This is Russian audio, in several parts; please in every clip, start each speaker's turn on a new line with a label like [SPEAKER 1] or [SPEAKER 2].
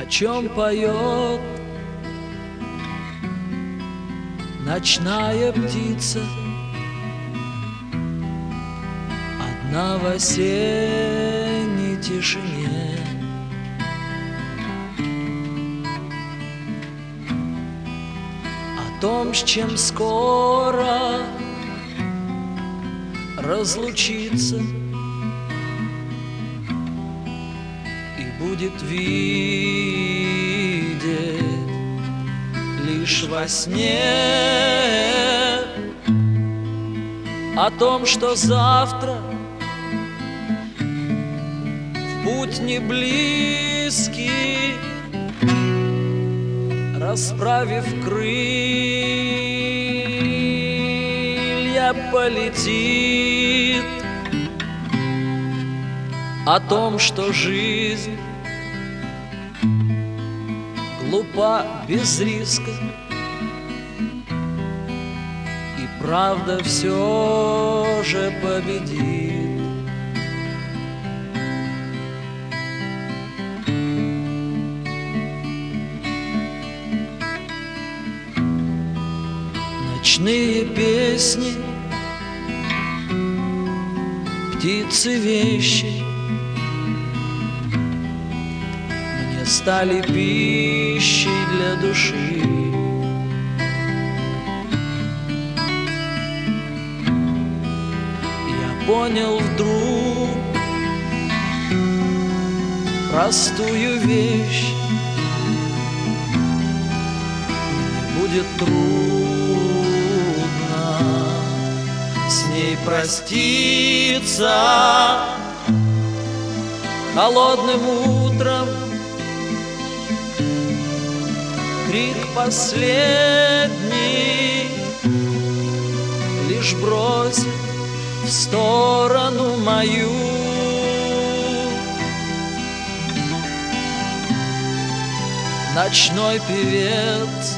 [SPEAKER 1] чем поет ночная птица, одна в осенней тишине. О том, с чем скоро разлучиться и будет видеть лишь во сне, о том, что завтра в путь не близкий, расправив крылья, полетит, о том, что жизнь глупа без риска, и правда все же победит. Ночные песни, птицы вещи мне стали пищей для души. Я понял вдруг простую вещь: мне будет трудно с ней проститься. Холодным утром крик последний лишь бросит в сторону мою. Ночной певец,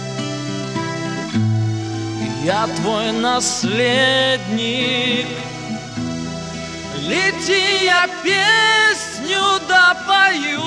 [SPEAKER 1] я твой наследник. Лети, я песню допою.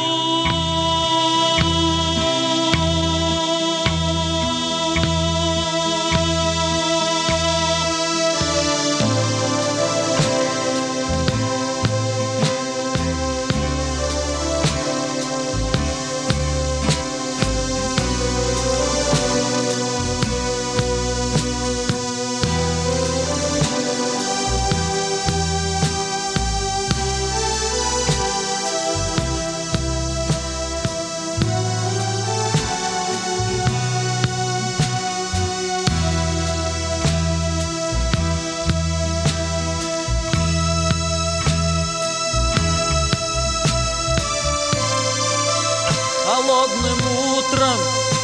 [SPEAKER 1] Холодным утром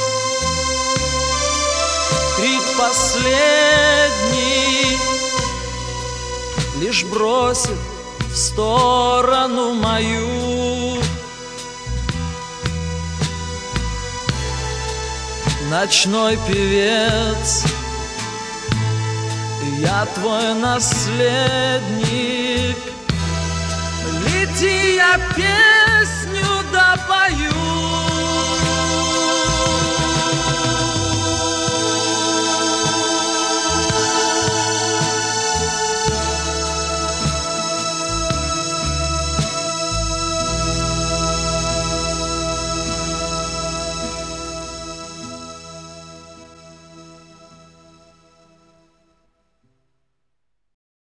[SPEAKER 1] крик последний лишь бросит в сторону мою. Ночной певец, я твой наследник. Лети, я песню допою.